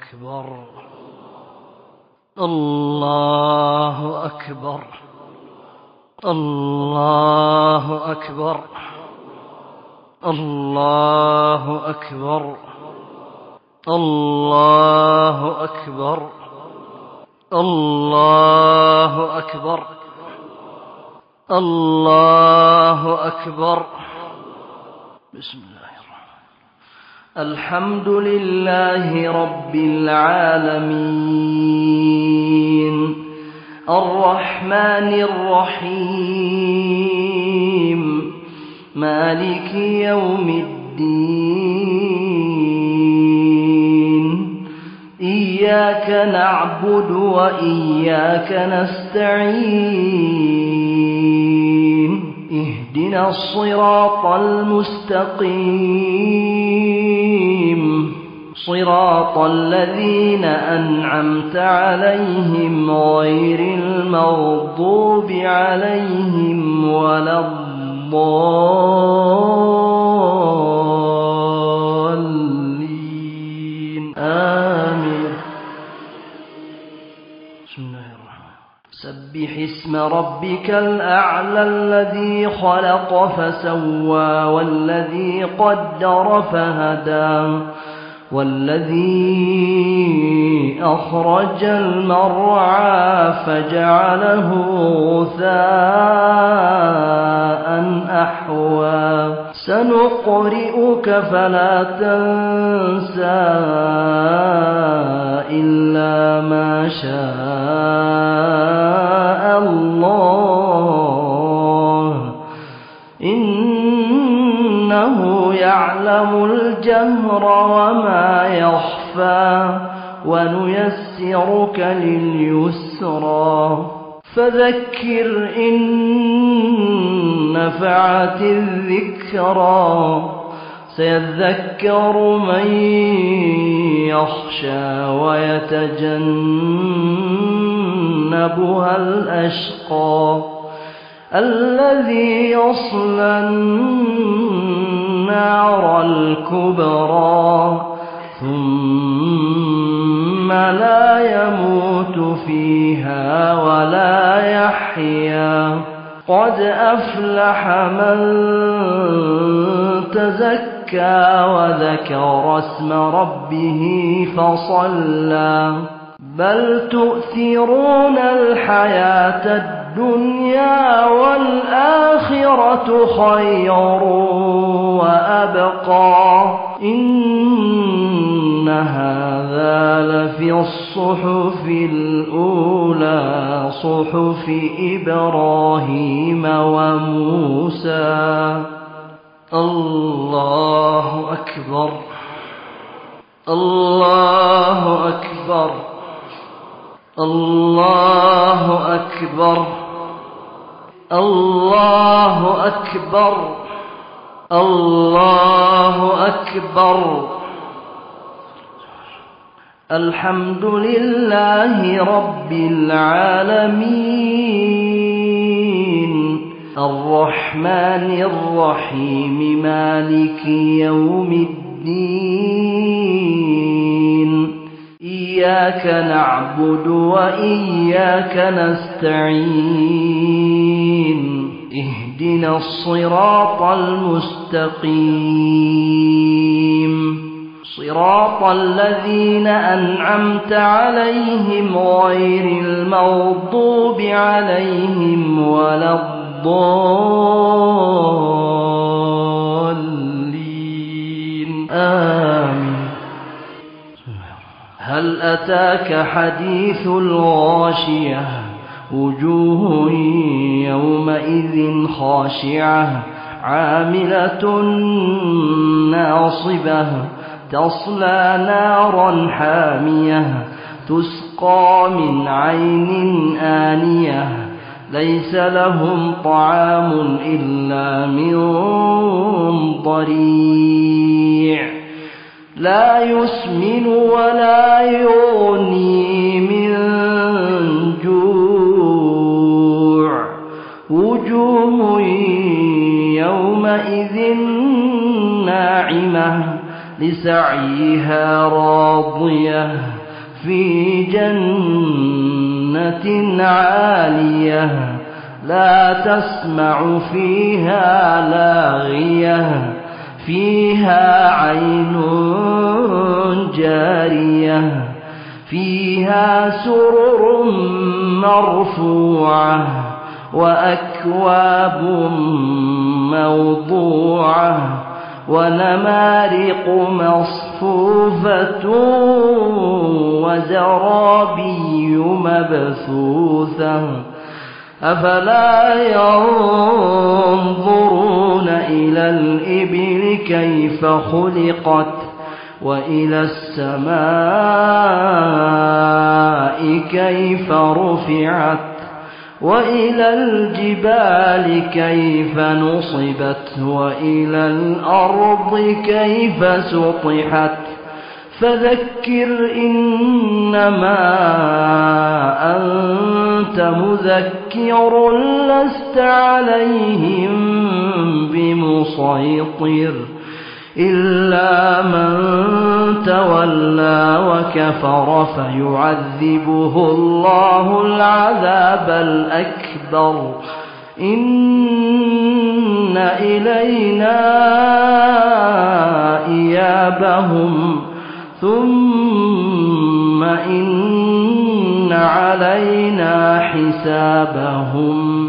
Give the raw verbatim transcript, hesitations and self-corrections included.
أكبر الله أكبر الله أكبر الله أكبر الله أكبر الله أكبر الله أكبر. بسم الله الرحمن الرحيم. الحمد لله رب العالمين الرحمن الرحيم مالك يوم الدين إياك نعبد وإياك نستعين اهدنا الصراط المستقيم صراط الذين أنعمت عليهم غير المغضوب عليهم ولا الضالين آمين. بسم الله الرحمن الرحيم. سبح اسم ربك الأعلى الذي خلق فسوى والذي قدر فهدى والذي أخرج المرعى فجعله غثاء أحوى سنقرئك فلا تنسى إلا ما شاء الله إنه يعلم الجهر وما يخفى ونيسرك لليسرى فذكر إن نفعت الذكرى سيذكر من يخشى ويتجنبها الأشقى الذي يصلى النار الكبرى ثم لا يموت فيها ولا يحيا قد أفلح من تزكى وذكر اسم ربه فصلى بل تؤثرون الحياة الدنيا والآخرة خير وأبقى إن هذا لفي الصحف الأولى صحف إبراهيم وموسى. الله أكبر الله أكبر الله أكبر الله أكبر الله أكبر. الحمد لله رب العالمين الرحمن الرحيم مالك يوم الدين إياك نعبد وإياك نستعين اهدنا الصراط المستقيم صراط الذين أنعمت عليهم غير المغضوب عليهم ولا الضالين آمين. هل أتاك حديث الغاشية وجوه يومئذ خاشعة عاملة ناصبة تصلى نارا حامية تسقى من عين آنية ليس لهم طعام إلا من ضريع لا يسمن ولا يغني من جوع وجوه يومئذ ناعمة لسعيها راضية في جنة عالية لا تسمع فيها لاغية فيها عين جارية فيها سرر مرفوعة وأكواب موضوعة ونمارق مصفوفة وزرابي مبثوثة أفلا ينظرون إلى الإبل كيف خلقت وإلى السماء كيف رفعت وإلى الجبال كيف نصبت وإلى الأرض كيف سطحت فذكر إنما أنت مذكر لست عليهم بمسيطر إلا من تولى وكفر فيعذبه الله العذاب الأكبر إن إلينا إيابهم ثم إن علينا حسابهم